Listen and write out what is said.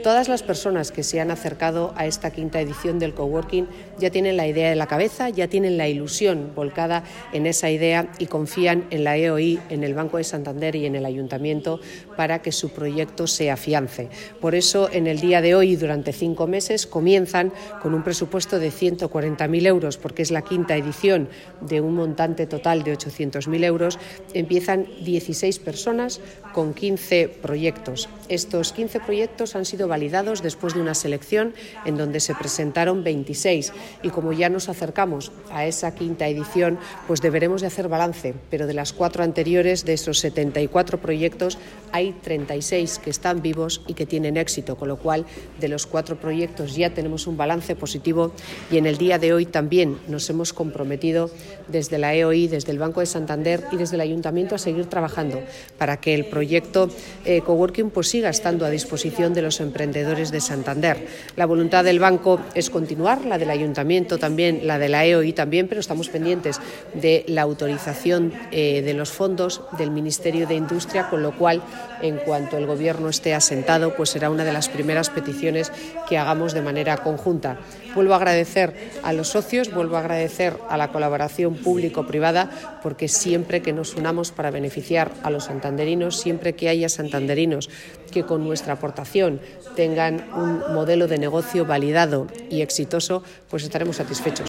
Todas las personas que se han acercado a esta quinta edición del coworking ya tienen la idea en la cabeza, ya tienen la ilusión volcada en esa idea y confían en la EOI, en el Banco de Santander y en el Ayuntamiento para que su proyecto se afiance. Por eso, en el día de hoy, durante 5 meses, comienzan con un presupuesto de 140.000 euros, porque es la quinta edición de un montante total de 800.000 euros. Empiezan 16 personas con 15 proyectos. Estos 15 proyectos han sido validados después de una selección en donde se presentaron 26 y como ya nos acercamos a esa quinta edición, pues deberemos de hacer balance, pero de las 4 anteriores, de esos 74 proyectos, hay 36 que están vivos y que tienen éxito, con lo cual de los 4 proyectos ya tenemos un balance positivo y en el día de hoy también nos hemos comprometido desde la EOI, desde el Banco de Santander y desde el Ayuntamiento a seguir trabajando para que el proyecto coworking pues siga estando a disposición de los emprendedores de Santander. La voluntad del banco es continuar, la del Ayuntamiento también, la de la EOI también, pero estamos pendientes de la autorización de los fondos del Ministerio de Industria, con lo cual, en cuanto el Gobierno esté asentado, pues será una de las primeras peticiones que hagamos de manera conjunta. Vuelvo a agradecer a los socios, vuelvo a agradecer a la colaboración público-privada, porque siempre que nos unamos para beneficiar a los santanderinos, siempre que haya santanderinos que con nuestra aportación tengan un modelo de negocio validado y exitoso, pues estaremos satisfechos.